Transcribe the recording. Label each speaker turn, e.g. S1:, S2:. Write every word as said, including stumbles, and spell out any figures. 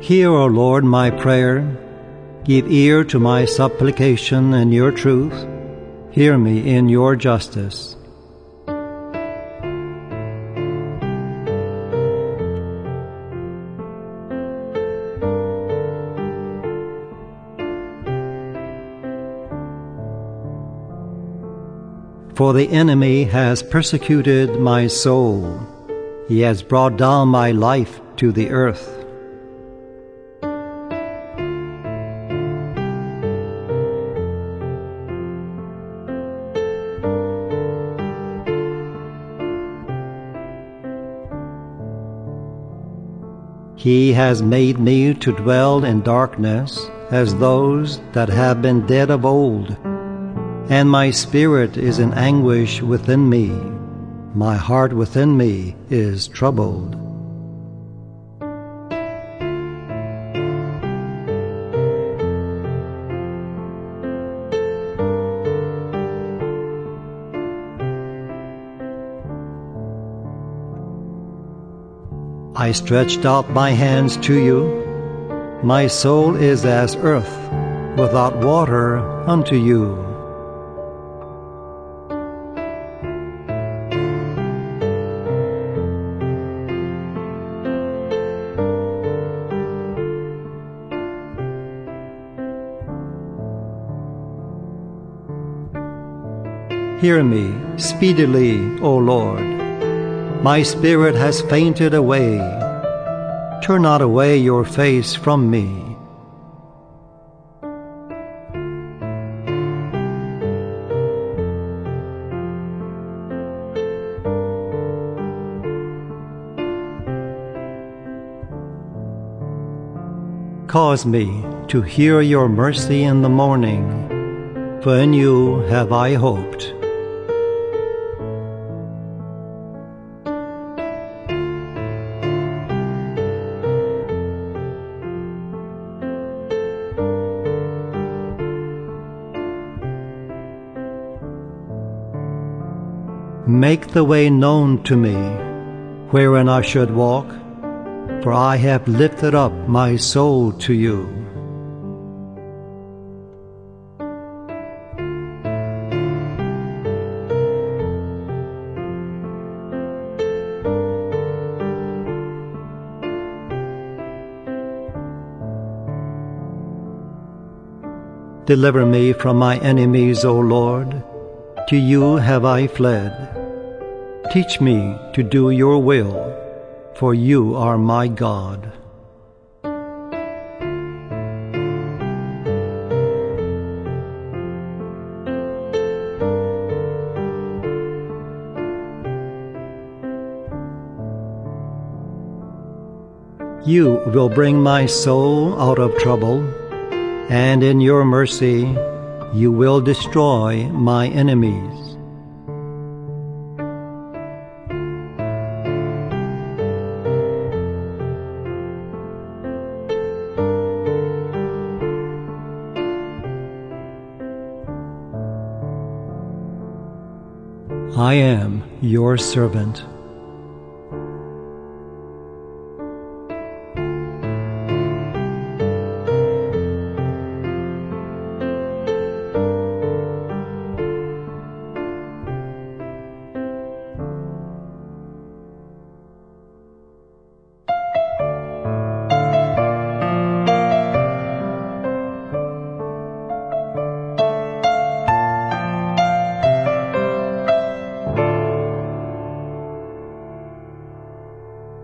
S1: Hear, O Lord, my prayer. Give ear to my supplication in your truth. Hear me in your justice. For the enemy has persecuted my soul. He has brought down my life to the earth. He has made me to dwell in darkness as those that have been dead of old. And my spirit is in anguish within me. My heart within me is troubled. I stretched out my hands to you. My soul is as earth without water unto you. Hear me speedily, O Lord. My spirit has fainted away. Turn not away your face from me. Cause me to hear your mercy in the morning, for in you have I hoped. Make the way known to me, wherein I should walk, for I have lifted up my soul to you. Deliver me from my enemies, O Lord. To you have I fled. Teach me to do your will, for you are my God. You will bring my soul out of trouble, and in your mercy you will destroy my enemies. I am your servant.